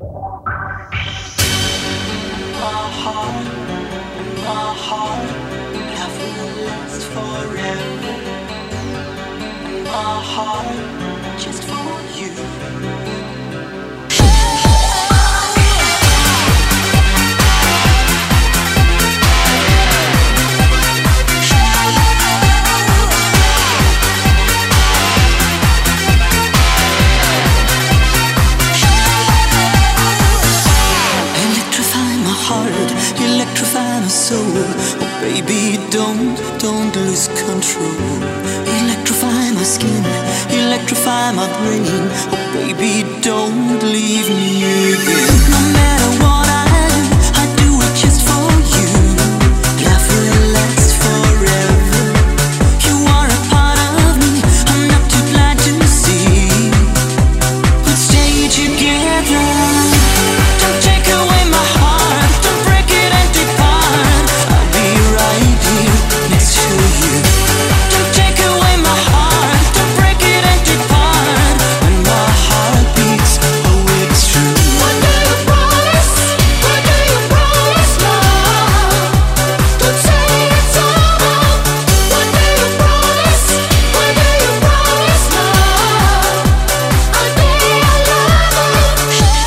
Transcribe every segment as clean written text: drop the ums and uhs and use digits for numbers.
Don't lose control. Electrify my skin, electrify my brain. Oh baby, don't leave me again. No matter what I do it just for you. Love will last forever. You are a part of me, I'm not too blind to see. Let's stay together. Don't take away my heart, don't break it and depart. I'll be right here next to you. Don't take away my heart, don't break it and depart. When my heart beats, oh it's true. What do you promise? What do you promise now? Don't say it's over. What do you promise? What do you promise now? I'll be your lover.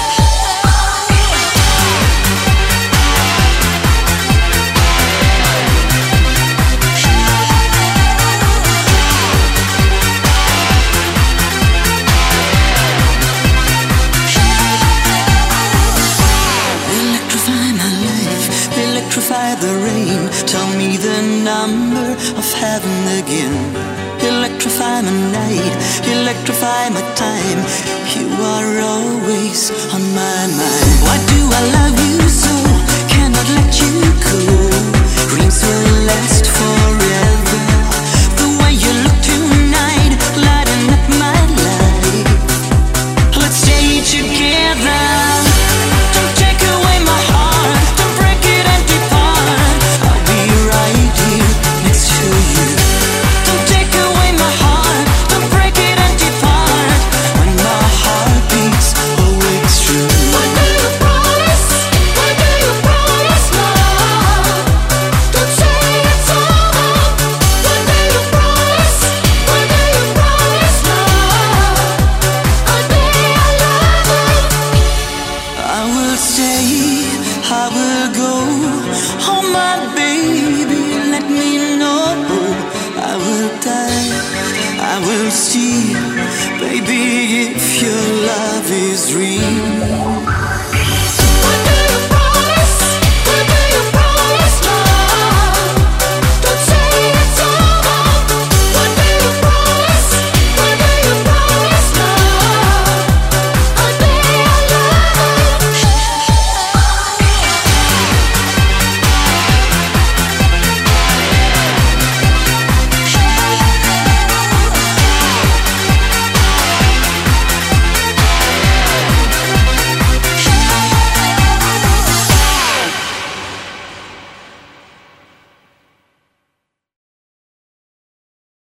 Electrify my life, electrify the rain. Tell me the number of heaven again. Electrify my night, electrify my time. You are always on my mind. Why do I love you so? Cannot let you go. Dreams will last forever. The way you look tonight, lighting up my life. Let's stay together. Don't take away my heart, don't break it and depart. I'll be right here next to you. Don't take away my heart, don't break it and depart. When my heart beats, oh it's true. What do you promise? What do you promise now? Don't say it's over. What do you promise? What do you promise now? I'll be your lover. I will stay, I will go. Oh my baby, let me know. I will die, I will see. Baby, if your love is real.